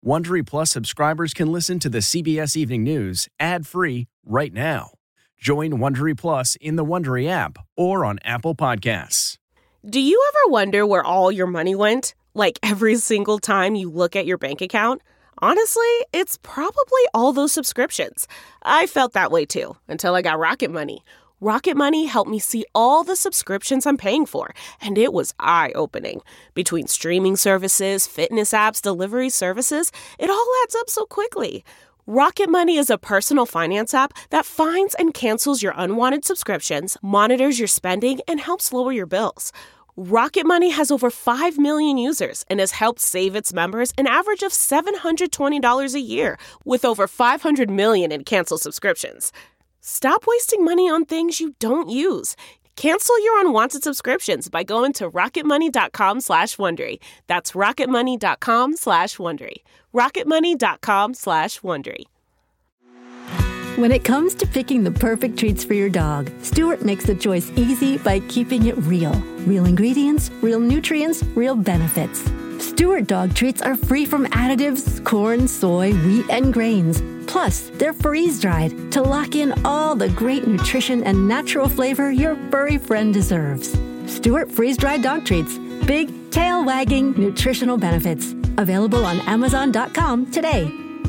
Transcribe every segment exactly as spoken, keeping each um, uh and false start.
Wondery Plus subscribers can listen to the C B S Evening News ad-free right now. Join Wondery Plus in the Wondery app or on Apple Podcasts. Do you ever wonder where all your money went? Like every single time you look at your bank account? Honestly, it's probably all those subscriptions. I felt that way too, until I got Rocket Money. Rocket Money helped me see all the subscriptions I'm paying for, and it was eye-opening. Between streaming services, fitness apps, delivery services, it all adds up so quickly. Rocket Money is a personal finance app that finds and cancels your unwanted subscriptions, monitors your spending, and helps lower your bills. Rocket Money has over five million users and has helped save its members an average of seven hundred twenty dollars a year, with over five hundred million in canceled subscriptions. Stop wasting money on things you don't use. Cancel your unwanted subscriptions by going to rocketmoney.com slash Wondery. That's rocketmoney.com slash Wondery. rocketmoney.com slash Wondery. When it comes to picking the perfect treats for your dog, Stewart makes the choice easy by keeping it real. Real ingredients, real nutrients, real benefits. Stewart dog treats are free from additives, corn, soy, wheat, and grains. Plus, they're freeze-dried to lock in all the great nutrition and natural flavor your furry friend deserves. Stewart freeze-dried dog treats. Big, tail-wagging nutritional benefits. Available on Amazon dot com today.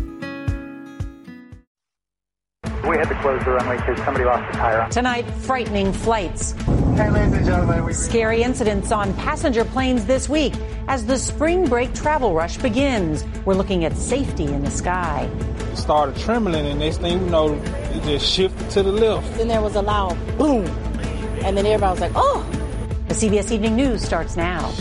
We had to close the runway because somebody lost a tire. Tonight, frightening flights. Hey, ladies and gentlemen. We... Scary incidents on passenger planes this week as the spring break travel rush begins. We're looking at safety in the sky. It started trembling, and next thing you know, it just shifted to the left. Then there was a loud boom, and then everybody was like, oh. The C B S Evening News starts now.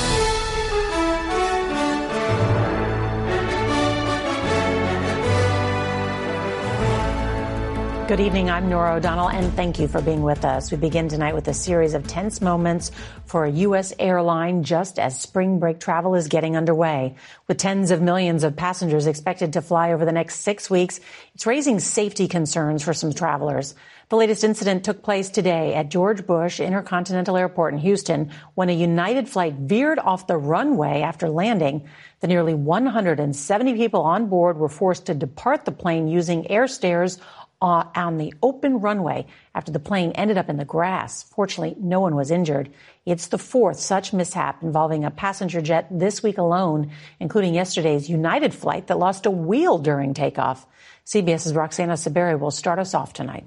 Good evening, I'm Norah O'Donnell, and thank you for being with us. We begin tonight with a series of tense moments for a U S airline just as spring break travel is getting underway. With tens of millions of passengers expected to fly over the next six weeks, it's raising safety concerns for some travelers. The latest incident took place today at George Bush Intercontinental Airport in Houston when a United flight veered off the runway after landing. The nearly one hundred seventy people on board were forced to depart the plane using air stairs Uh, on the open runway after the plane ended up in the grass. Fortunately, no one was injured. It's the fourth such mishap involving a passenger jet this week alone, including yesterday's United flight that lost a wheel during takeoff. CBS's Roxana Saberi will start us off tonight.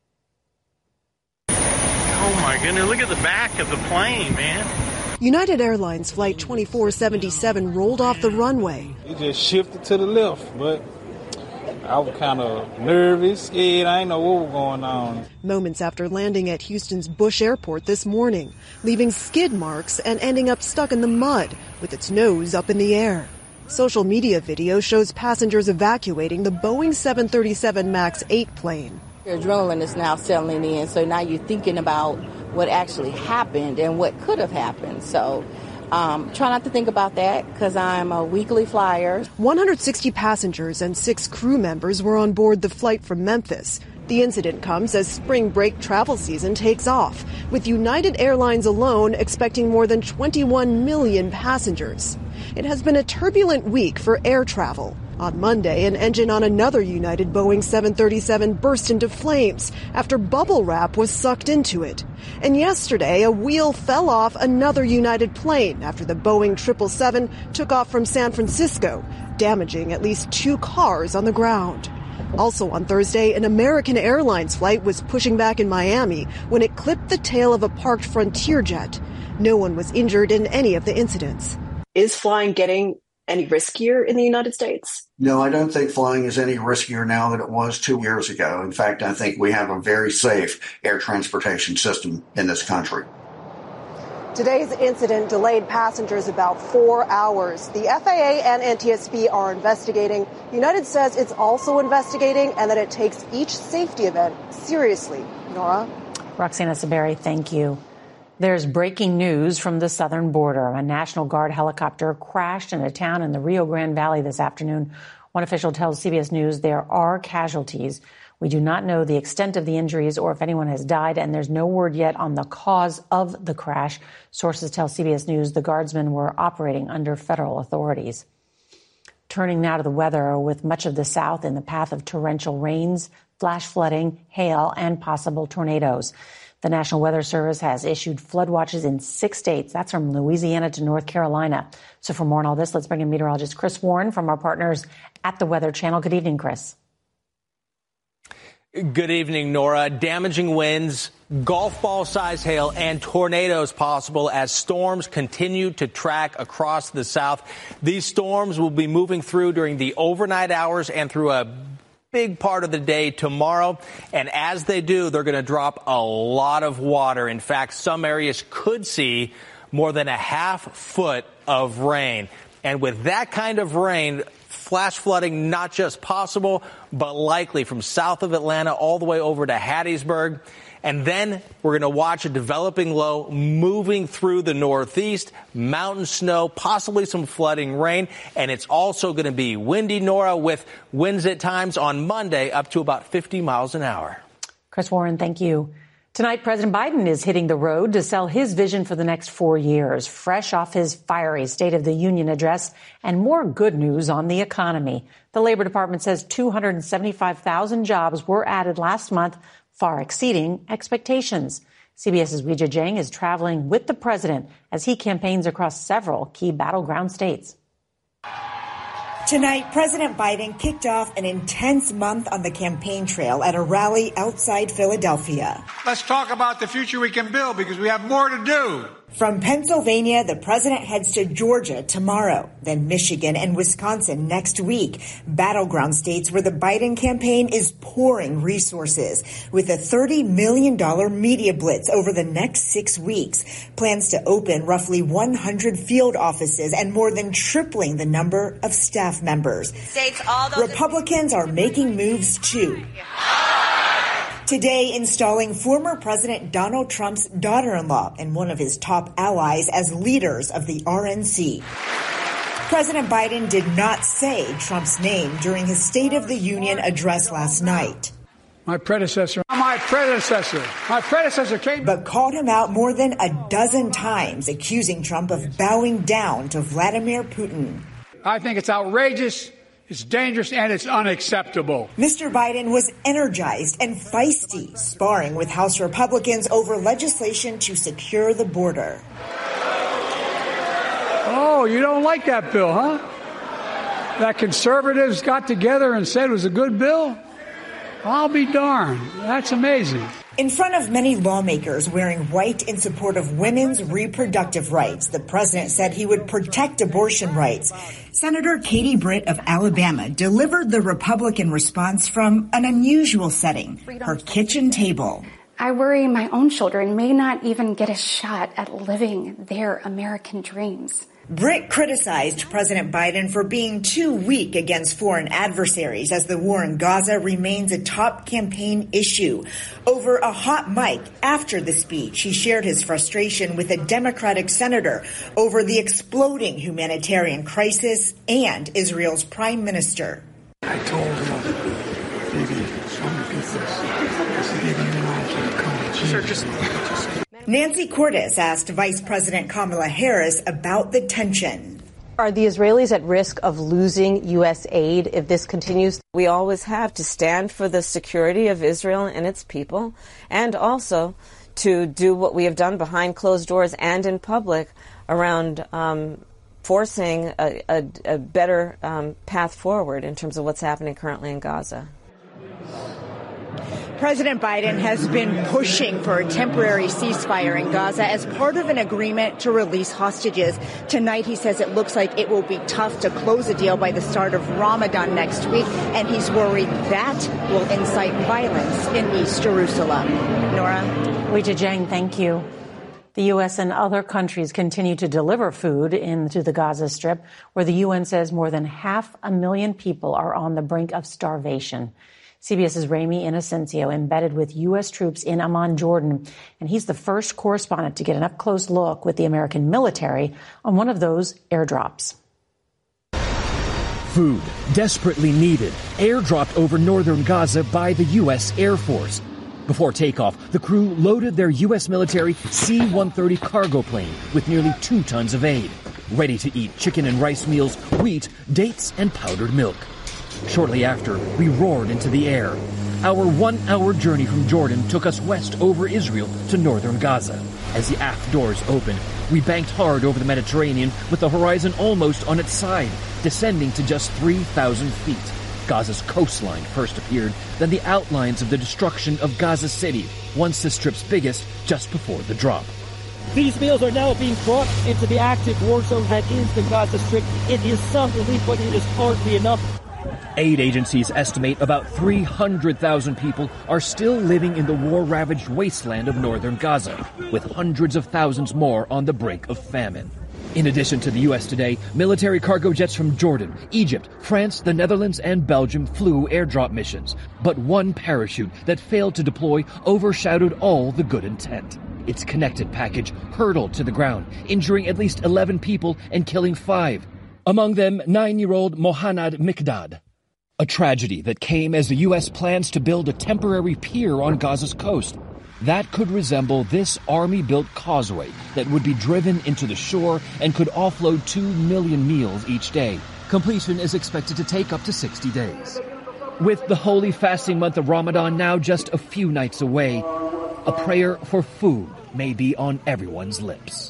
Oh my goodness, look at the back of the plane, man. United Airlines Flight twenty-four seventy-seven rolled off the runway. It just shifted to the left, but I was kind of nervous, scared. I didn't know what was going on. Moments after landing at Houston's Bush Airport this morning, leaving skid marks and ending up stuck in the mud with its nose up in the air. Social media video shows passengers evacuating the Boeing seven thirty-seven MAX eight plane. Your adrenaline is now settling in, so now you're thinking about what actually happened and what could have happened. So Um, try not to think about that because I'm a weekly flyer. one hundred sixty passengers and six crew members were on board the flight from Memphis. The incident comes as spring break travel season takes off, with United Airlines alone expecting more than twenty-one million passengers. It has been a turbulent week for air travel. On Monday, an engine on another United Boeing seven thirty-seven burst into flames after bubble wrap was sucked into it. And yesterday, a wheel fell off another United plane after the Boeing triple seven took off from San Francisco, damaging at least two cars on the ground. Also on Thursday, an American Airlines flight was pushing back in Miami when it clipped the tail of a parked Frontier jet. No one was injured in any of the incidents. Is flying getting any riskier in the United States? No, I don't think flying is any riskier now than it was two years ago. In fact, I think we have a very safe air transportation system in this country. Today's incident delayed passengers about four hours. The F A A and N T S B are investigating. United says it's also investigating and that it takes each safety event seriously. Nora? Roxana Saberi, thank you. There's breaking news from the southern border. A National Guard helicopter crashed in a town in the Rio Grande Valley this afternoon. One official tells C B S News there are casualties. We do not know the extent of the injuries or if anyone has died, and there's no word yet on the cause of the crash. Sources tell C B S News the guardsmen were operating under federal authorities. Turning now to the weather, with much of the South in the path of torrential rains, flash flooding, hail, and possible tornadoes. The National Weather Service has issued flood watches in six states. That's from Louisiana to North Carolina. So for more on all this, let's bring in meteorologist Chris Warren from our partners at the Weather Channel. Good evening, Chris. Good evening, Nora. Damaging winds, golf ball size hail, and tornadoes possible as storms continue to track across the South. These storms will be moving through during the overnight hours and through a big part of the day tomorrow. And as they do, they're going to drop a lot of water. In fact, some areas could see more than a half foot of rain. And with that kind of rain, flash flooding not just possible, but likely from south of Atlanta all the way over to Hattiesburg. And then we're going to watch a developing low moving through the northeast, mountain snow, possibly some flooding rain. And it's also going to be windy, Nora, with winds at times on Monday up to about fifty miles an hour. Chris Warren, thank you. Tonight, President Biden is hitting the road to sell his vision for the next four years, fresh off his fiery State of the Union address, and more good news on the economy. The Labor Department says two hundred seventy-five thousand jobs were added last month, far exceeding expectations. CBS's Weijia Jiang is traveling with the president as he campaigns across several key battleground states. Tonight, President Biden kicked off an intense month on the campaign trail at a rally outside Philadelphia. Let's talk about the future we can build because we have more to do. From Pennsylvania, the president heads to Georgia tomorrow, then Michigan and Wisconsin next week, battleground states where the Biden campaign is pouring resources with a thirty million dollars media blitz over the next six weeks, plans to open roughly one hundred field offices and more than tripling the number of staff members. States, all those Republicans are making moves too. Today, installing former President Donald Trump's daughter-in-law and one of his top allies as leaders of the R N C. President Biden did not say Trump's name during his State of the Union address last night. My predecessor, my predecessor, my predecessor came, but called him out more than a dozen times, accusing Trump of bowing down to Vladimir Putin. I think it's outrageous. It's dangerous and it's unacceptable. Mister Biden was energized and feisty, sparring with House Republicans over legislation to secure the border. Oh, you don't like that bill, huh? That conservatives got together and said it was a good bill? I'll be darned. That's amazing. In front of many lawmakers wearing white in support of women's reproductive rights, the president said he would protect abortion rights. Senator Katie Britt of Alabama delivered the Republican response from an unusual setting, her kitchen table. I worry my own children may not even get a shot at living their American dreams. Britt criticized President Biden for being too weak against foreign adversaries as the war in Gaza remains a top campaign issue. Over a hot mic after the speech, he shared his frustration with a Democratic senator over the exploding humanitarian crisis and Israel's prime minister. I told him, maybe some people, maybe you know I can come. Sure, just... Nancy Cordes asked Vice President Kamala Harris about the tension. Are the Israelis at risk of losing U S aid if this continues? We always have to stand for the security of Israel and its people, and also to do what we have done behind closed doors and in public around um, forcing a, a, a better um, path forward in terms of what's happening currently in Gaza. President Biden has been pushing for a temporary ceasefire in Gaza as part of an agreement to release hostages. Tonight, he says it looks like it will be tough to close a deal by the start of Ramadan next week, and he's worried that will incite violence in East Jerusalem. Nora? Weijia Jiang, thank you. The U S and other countries continue to deliver food into the Gaza Strip, where the U N says more than half a million people are on the brink of starvation. CBS's Ramy Inocencio embedded with U S troops in Amman, Jordan, and he's the first correspondent to get an up-close look with the American military on one of those airdrops. Food desperately needed, airdropped over northern Gaza by the U S Air Force. Before takeoff, the crew loaded their U S military C one thirty cargo plane with nearly two tons of aid. ready to eat chicken and rice meals, wheat, dates, and powdered milk. Shortly after, we roared into the air. Our one-hour journey from Jordan took us west over Israel to northern Gaza. As the aft doors opened, we banked hard over the Mediterranean with the horizon almost on its side, descending to just three thousand feet. Gaza's coastline first appeared, then the outlines of the destruction of Gaza City, once the strip's biggest, just before the drop. These meals are now being brought into the active war zone that is the Gaza Strip. It is some relief, but it is hardly enough. Aid agencies estimate about three hundred thousand people are still living in the war-ravaged wasteland of northern Gaza, with hundreds of thousands more on the brink of famine. In addition to the U S today, military cargo jets from Jordan, Egypt, France, the Netherlands, and Belgium flew airdrop missions. But one parachute that failed to deploy overshadowed all the good intent. Its connected package hurtled to the ground, injuring at least eleven people and killing five. Among them, nine-year-old Mohanad Mikdad. A tragedy that came as the U S plans to build a temporary pier on Gaza's coast. That could resemble this Army-built causeway that would be driven into the shore and could offload two million meals each day. Completion is expected to take up to sixty days. With the holy fasting month of Ramadan now just a few nights away, a prayer for food may be on everyone's lips.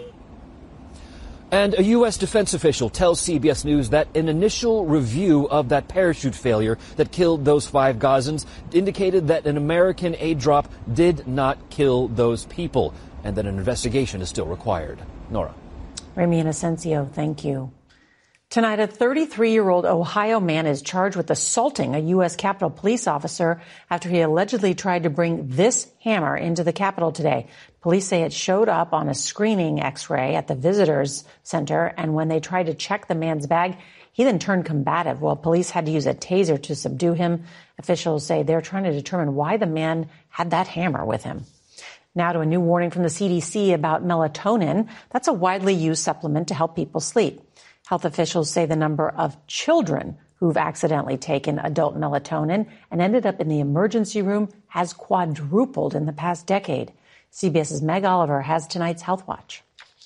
And a U S defense official tells C B S News that an initial review of that parachute failure that killed those five Gazans indicated that an American aid drop did not kill those people, and that an investigation is still required. Nora. Remy Inocencio, thank you. Tonight, a thirty-three-year-old Ohio man is charged with assaulting a U S Capitol police officer after he allegedly tried to bring this hammer into the Capitol today. Police say it showed up on a screening X-ray at the visitors center, and when they tried to check the man's bag, he then turned combative. While police had to use a taser to subdue him, officials say they're trying to determine why the man had that hammer with him. Now to a new warning from the C D C about melatonin. That's a widely used supplement to help people sleep. Health officials say the number of children who've accidentally taken adult melatonin and ended up in the emergency room has quadrupled in the past decade. CBS's Meg Oliver has tonight's Health Watch.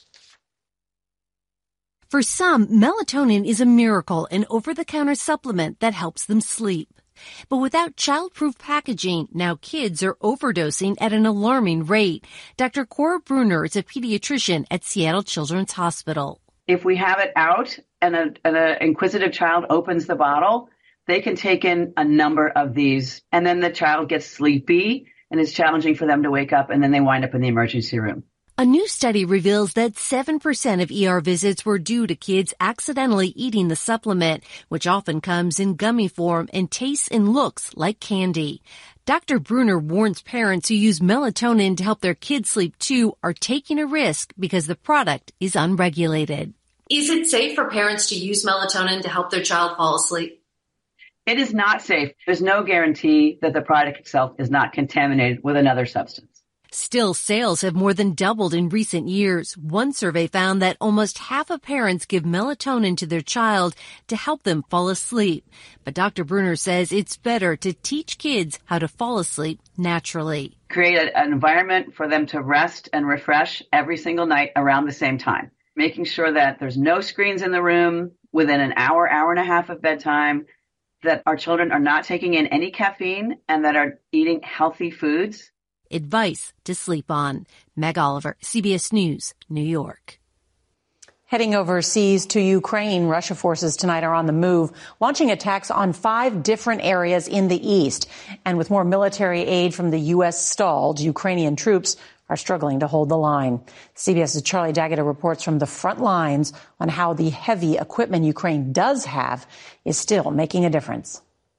For some, melatonin is a miracle, an over-the-counter supplement that helps them sleep. But without child-proof packaging, now kids are overdosing at an alarming rate. Doctor Cora Bruner is a pediatrician at Seattle Children's Hospital. If we have it out and an inquisitive child opens the bottle, they can take in a number of these, and then the child gets sleepy and it's challenging for them to wake up, and then they wind up in the emergency room. A new study reveals that seven percent of E R visits were due to kids accidentally eating the supplement, which often comes in gummy form and tastes and looks like candy. Doctor Bruner warns parents who use melatonin to help their kids sleep too are taking a risk because the product is unregulated. Is it safe for parents to use melatonin to help their child fall asleep? It is not safe. There's no guarantee that the product itself is not contaminated with another substance. Still, sales have more than doubled in recent years. One survey found that almost half of parents give melatonin to their child to help them fall asleep. But Doctor Bruner says it's better to teach kids how to fall asleep naturally. Create a, an environment for them to rest and refresh every single night around the same time. Making sure that there's no screens in the room within an hour, hour and a half of bedtime, that our children are not taking in any caffeine and that are eating healthy foods. Advice to sleep on. Meg Oliver, C B S News, New York. Heading overseas to Ukraine, Russia forces tonight are on the move, launching attacks on five different areas in the east. And with more military aid from the U S stalled, Ukrainian troops are struggling to hold the line. CBS's Charlie D'Agata reports from the front lines on how the heavy equipment Ukraine does have is still making a difference.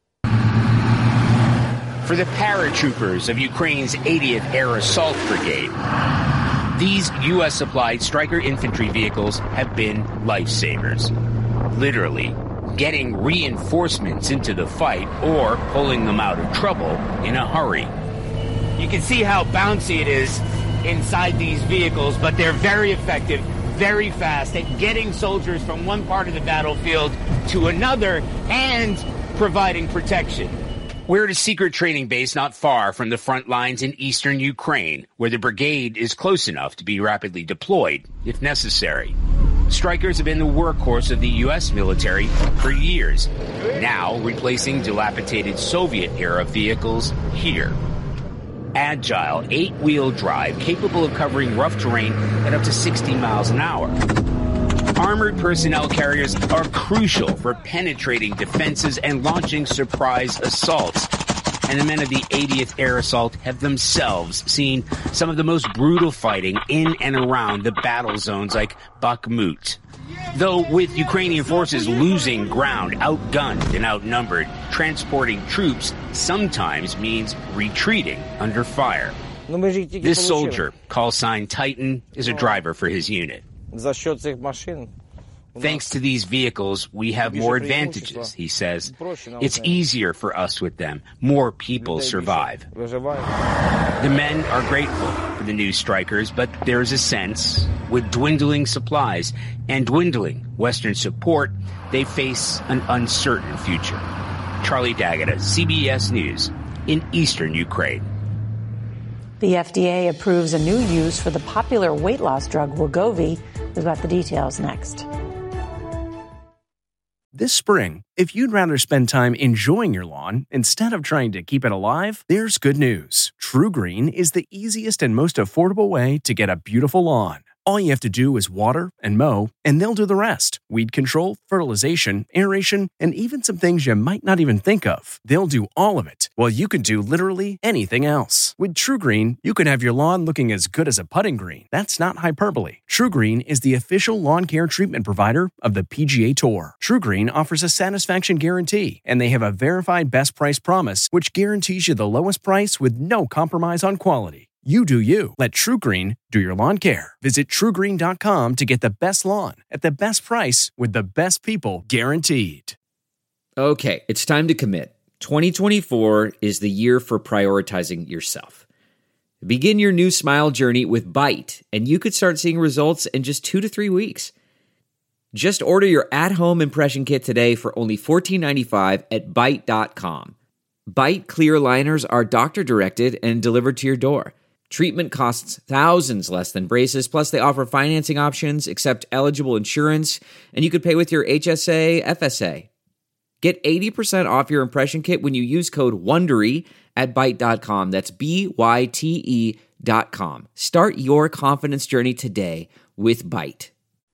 For the paratroopers of Ukraine's eightieth Air Assault Brigade, these U S supplied Stryker infantry vehicles have been lifesavers. Literally, getting reinforcements into the fight or pulling them out of trouble in a hurry. You can see how bouncy it is inside these vehicles, but they're very effective, very fast at getting soldiers from one part of the battlefield to another and providing protection. We're at a secret training base not far from the front lines in eastern Ukraine, where the brigade is close enough to be rapidly deployed if necessary. Strykers have been the workhorse of the U S military for years, now replacing dilapidated Soviet-era vehicles here. Agile, eight-wheel drive, capable of covering rough terrain at up to sixty miles an hour. Armored personnel carriers are crucial for penetrating defenses and launching surprise assaults. And the men of the eightieth Air Assault have themselves seen some of the most brutal fighting in and around the battle zones like Bakhmut. Though with Ukrainian forces losing ground, outgunned and outnumbered, transporting troops sometimes means retreating under fire. This soldier, call sign Titan, is a driver for his unit. Thanks to these vehicles, we have more advantages, he says. It's easier for us with them. More people survive. The men are grateful for the new Strykers, but there's a sense, with dwindling supplies and dwindling Western support, they face an uncertain future. Charlie D'Agata, C B S News, in eastern Ukraine. The F D A approves a new use for the popular weight loss drug Wegovy. We've got the details next. This spring, if you'd rather spend time enjoying your lawn instead of trying to keep it alive, there's good news. TruGreen is the easiest and most affordable way to get a beautiful lawn. All you have to do is water and mow, and they'll do the rest. Weed control, fertilization, aeration, and even some things you might not even think of. They'll do all of it, while you can do literally anything else. With TruGreen, you can have your lawn looking as good as a putting green. That's not hyperbole. TruGreen is the official lawn care treatment provider of the P G A Tour. TruGreen offers a satisfaction guarantee, and they have a verified best price promise, which guarantees you the lowest price with no compromise on quality. You do you. Let TruGreen do your lawn care. Visit True Green dot com to get the best lawn at the best price with the best people guaranteed. Okay, it's time to commit. twenty twenty-four is the year for prioritizing yourself. Begin your new smile journey with Byte, and you could start seeing results in just two to three weeks. Just order your at-home impression kit today for only fourteen ninety-five at Byte dot com. Byte clear liners are doctor-directed and delivered to your door. Treatment costs thousands less than braces, plus they offer financing options, accept eligible insurance, and you could pay with your H S A, F S A. Get eighty percent off your impression kit when you use code WONDERY at Byte dot com. That's B Y T E dot com. Start your confidence journey today with Byte.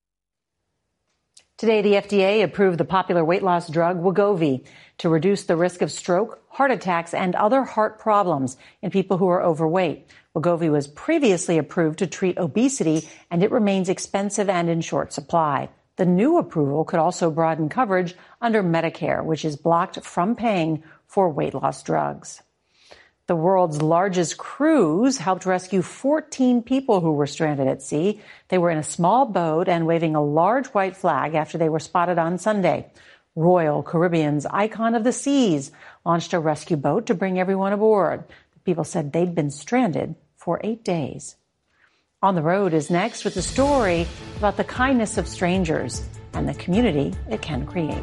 Today, the F D A approved the popular weight loss drug Wegovy to reduce the risk of stroke, heart attacks, and other heart problems in people who are overweight. Wegovy was previously approved to treat obesity, and it remains expensive and in short supply. The new approval could also broaden coverage under Medicare, which is blocked from paying for weight loss drugs. The world's largest cruise helped rescue fourteen people who were stranded at sea. They were in a small boat and waving a large white flag after they were spotted on Sunday. Royal Caribbean's Icon of the Seas launched a rescue boat to bring everyone aboard. The people said they'd been stranded for eight days. On the Road is next with a story about the kindness of strangers and the community it can create.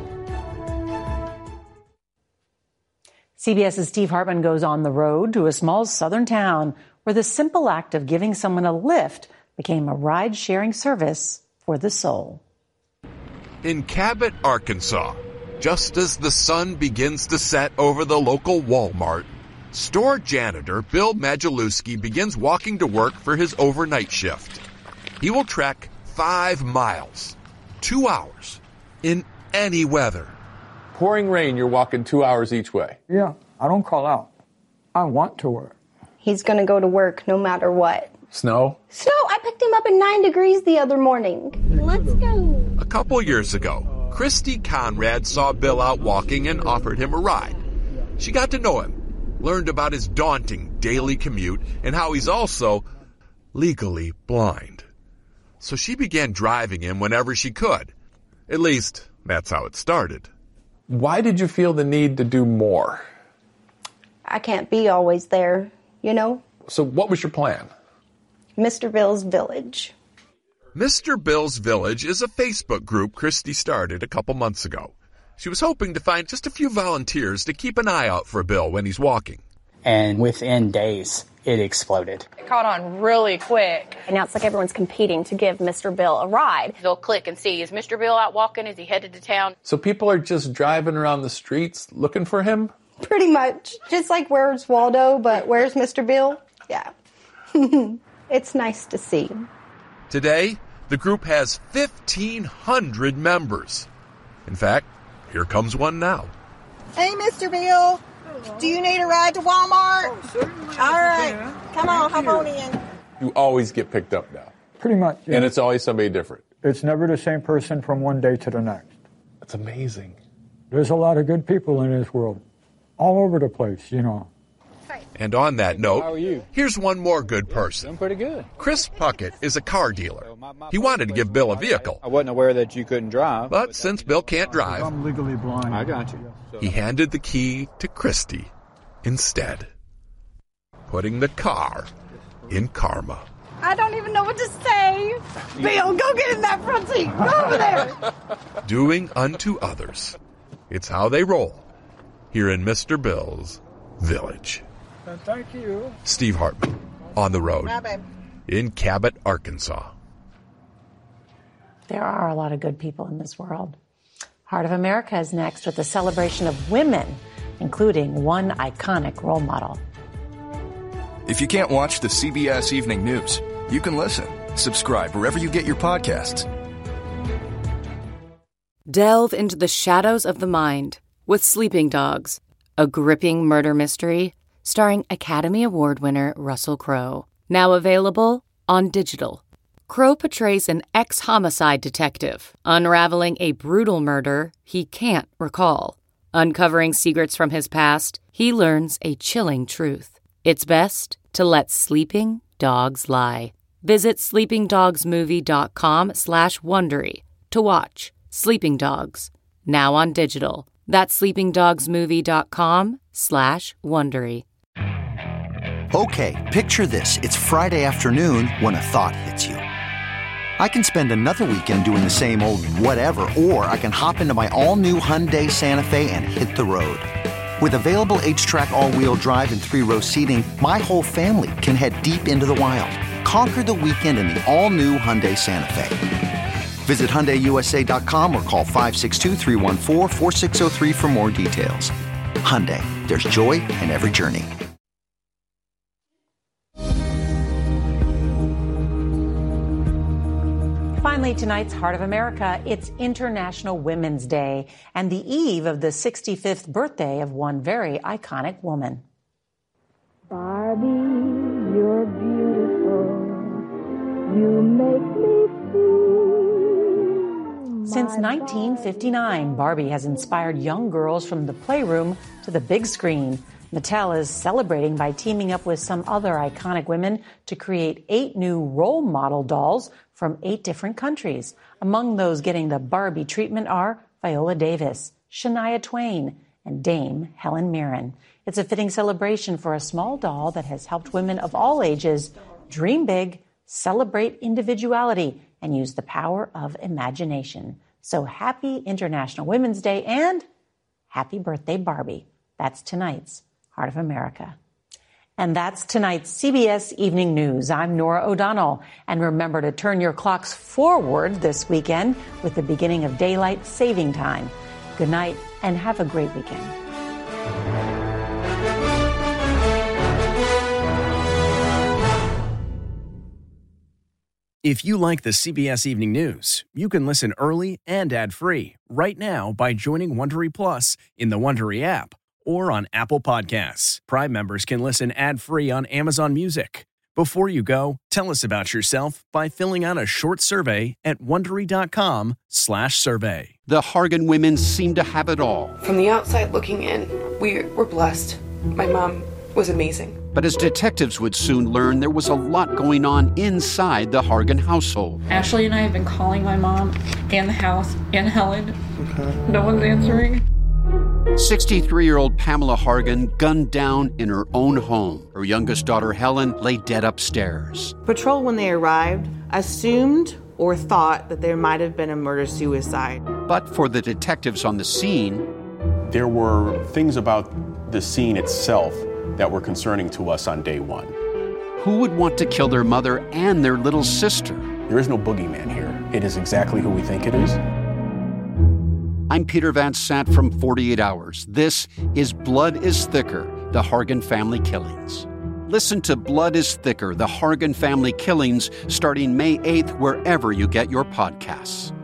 CBS's Steve Hartman goes on the road to a small southern town where the simple act of giving someone a lift became a ride-sharing service for the soul. In Cabot, Arkansas, just as the sun begins to set over the local Walmart, store janitor Bill Majalewski begins walking to work for his overnight shift. He will trek five miles, two hours, in any weather. Pouring rain, you're walking two hours each way. Yeah, I don't call out. I want to work. He's going to go to work no matter what. Snow? Snow! I picked him up at nine degrees the other morning. Let's go. A couple years ago, Christy Conrad saw Bill out walking and offered him a ride. She got to know him, learned about his daunting daily commute, and how he's also legally blind. So she began driving him whenever she could. At least, that's how it started. Why did you feel the need to do more? I can't be always there, you know? So what was your plan? Mister Bill's Village. Mister Bill's Village is a Facebook group Christy started a couple months ago. She was hoping to find just a few volunteers to keep an eye out for Bill when he's walking. and within days, it exploded. It caught on really quick. And now it's like everyone's competing to give Mister Bill a ride. They'll click and see, is Mister Bill out walking? Is he headed to town? So people are just driving around the streets looking for him? Pretty much. Just like where's Waldo, but where's Mister Bill? Yeah. It's nice to see. Today, the group has fifteen hundred members. In fact, here comes one now. Hey, Mister Bill. Do you need a ride to Walmart? Oh, certainly. All right. Come on, hop on in. You always get picked up now. Pretty much. Yeah. And it's always somebody different. It's never the same person from one day to the next. That's amazing. There's a lot of good people in this world. All over the place, you know. And on that note, How are you? here's one more good person. I'm pretty good. Chris Puckett is a car dealer. He wanted to give Bill a vehicle. I wasn't aware that you couldn't drive. But since Bill can't drive, I'm legally blind. I got you. he handed the key to Christy instead, putting the car in karma. I don't even know what to say. Bill, go get in that front seat. Go over there. Doing unto others. It's how they roll here in Mister Bill's village. Thank you. Steve Hartman, on the road Bye, babe. in Cabot, Arkansas. There are a lot of good people in this world. Heart of America is next with a celebration of women, including one iconic role model. If you can't watch the C B S Evening News, you can listen. Subscribe wherever you get your podcasts. Delve into the shadows of the mind with Sleeping Dogs, a gripping murder mystery starring Academy Award winner Russell Crowe. Now available on digital. Crowe portrays an ex-homicide detective unraveling a brutal murder he can't recall. Uncovering secrets from his past, he learns a chilling truth. It's best to let sleeping dogs lie. Visit sleepingdogsmovie.com slash Wondery to watch Sleeping Dogs, now on digital. That's sleepingdogsmovie.com slash Wondery. Okay, picture this. It's Friday afternoon when a thought hits you. I can spend another weekend doing the same old whatever, or I can hop into my all-new Hyundai Santa Fe and hit the road. With available H-Track all-wheel drive and three-row seating, my whole family can head deep into the wild. Conquer the weekend in the all-new Hyundai Santa Fe. Visit Hyundai U S A dot com or call five six two, three one four, four six zero three for more details. Hyundai, there's joy in every journey. Finally, tonight's Heart of America, it's International Women's Day and the eve of the sixty-fifth birthday of one very iconic woman. Barbie, you're beautiful. You make me feel. Since nineteen fifty-nine, Barbie has inspired young girls from the playroom to the big screen. Mattel is celebrating by teaming up with some other iconic women to create eight new role model dolls from eight different countries. Among those getting the Barbie treatment are Viola Davis, Shania Twain, and Dame Helen Mirren. It's a fitting celebration for a small doll that has helped women of all ages dream big, celebrate individuality, and use the power of imagination. So happy International Women's Day and happy birthday, Barbie. That's tonight's Heart of America. And that's tonight's C B S Evening News. I'm Norah O'Donnell. And remember to turn your clocks forward this weekend with the beginning of daylight saving time. Good night and have a great weekend. If you like the C B S Evening News, you can listen early and ad-free right now by joining Wondery Plus in the Wondery app or on Apple Podcasts. Prime members can listen ad-free on Amazon Music. Before you go, tell us about yourself by filling out a short survey at Wondery.com slash survey. The Hargan women seem to have it all. From the outside looking in, we were blessed. My mom was amazing. But as detectives would soon learn, there was a lot going on inside the Hargan household. Ashley and I have been calling my mom and the house and Helen. Okay. No one's answering. sixty-three-year-old Pamela Hargan gunned down in her own home. Her youngest daughter, Helen, lay dead upstairs. Patrol, when they arrived, assumed or thought that there might have been a murder-suicide. But for the detectives on the scene, there were things about the scene itself that were concerning to us on day one. Who would want to kill their mother and their little sister? There is no boogeyman here. It is exactly who we think it is. I'm Peter Van Sant from forty-eight hours. This is Blood is Thicker, the Hargan Family Killings. Listen to Blood is Thicker, the Hargan Family Killings, starting May eighth, wherever you get your podcasts.